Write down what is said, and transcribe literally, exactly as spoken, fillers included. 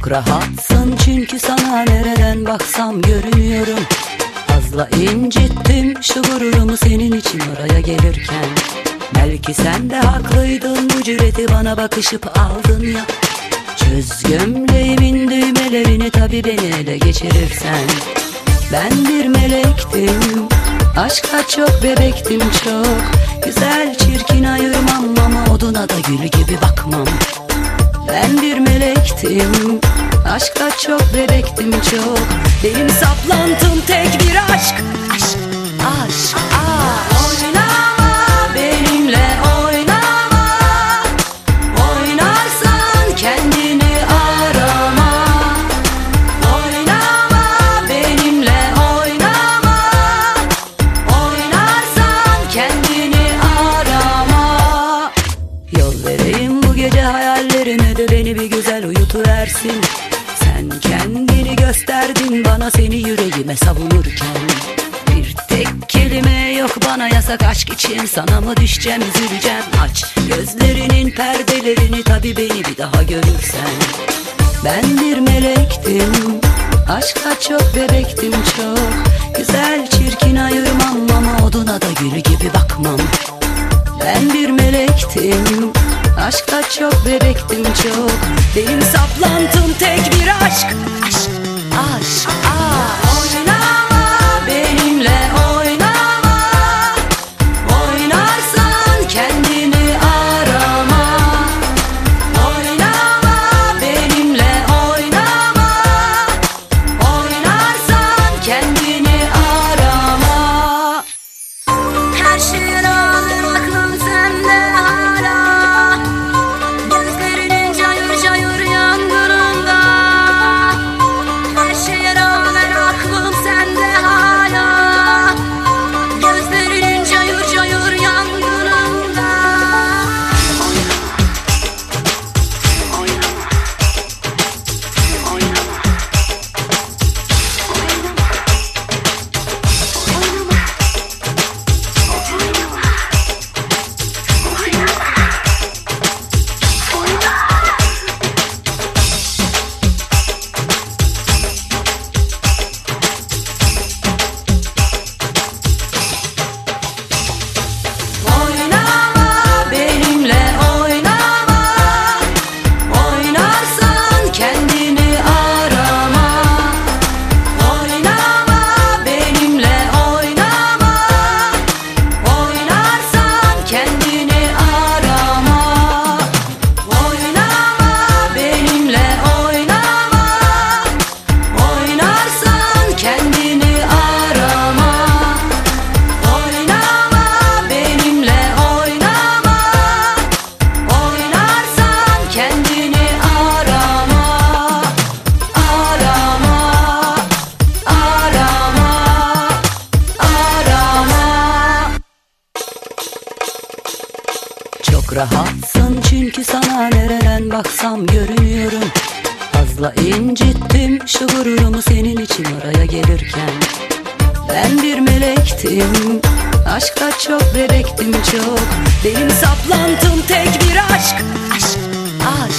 Çok rahatsın çünkü sana nereden baksam görünüyorum. Fazla incittim şu gururumu senin için oraya gelirken. Belki sen de haklıydın, bu cüreti bana bakışıp aldın ya. Çöz gömleğimin düğmelerini, tabi beni ele geçirirsen. Ben bir melektim, aşka çok bebektim çok. Güzel çirkin ayırmam ama oduna da gül gibi bakmam. Ben bir melektim, aşka çok bebektim çok. Benim saplantım tek bir aşk. Aşk, aşk, aşk. Oynama benimle, oynama. Oynarsan kendini arama. Oynama benimle, oynama. Oynarsan kendini arama. Yol vereyim bu gece hayallerine de beni bir güzel uyutuversin. Sen kendini gösterdin bana, seni yüreğime savunurken. Bir tek kelime yok bana yasak aşk için, sana mı düşeceğim üzüleceğim. Aç gözlerinin perdelerini, tabi beni bir daha görürsen. Ben bir melektim, aşka çok bebektim çok. Güzel çirkin ayırmam ama oduna da gül gibi bakmam. Ben bir melektim, aşka çok bebektim çok. Benim saplantım tek bir aşk. Aşk, aşk, aşk. Oynama benimle, oynama. Oynarsan kendini arama. Oynama benimle, oynama. Oynarsan kendini arama. Her şeye rağmen aklım sende hala. Gözlerinin cayır cayır yangınında. Her şeye rağmen aklım sende hala. Gözlerinin cayır cayır yangınında. Oynama benimle, oynama. Oynarsan kendini arama. Oynama benimle, oynama. Oynarsan kendini arama. Oynama benimle, oynama. Oynarsan kendini arama. Oynama benimle, oynama. Oynarsan kendini arama. Arama, arama, arama. Çok rahatsın çünkü sana nereden baksam görünüyorum. Fazla incittim şu gururumu senin için oraya gelirken. Ben bir melektim, aşka çok bebektim çok. Benim saplantım tek bir aşk. Aşk, aşk.